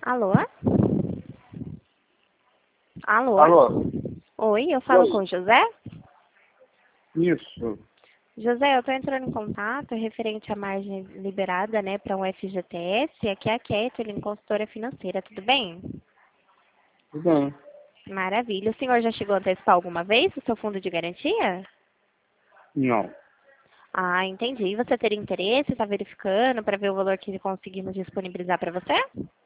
Alô? Alô? Alô? Oi, eu falo Oi. com o José? Isso. José, eu estou entrando em contato referente à margem liberada, né, para um FGTS. Aqui é a Kathleen, consultora financeira, tudo bem? Tudo bem. Maravilha. O senhor já chegou a antecipar alguma vez o seu fundo de garantia? Não. Ah, entendi. Você teria interesse? Está verificando para ver o valor que conseguimos disponibilizar para você?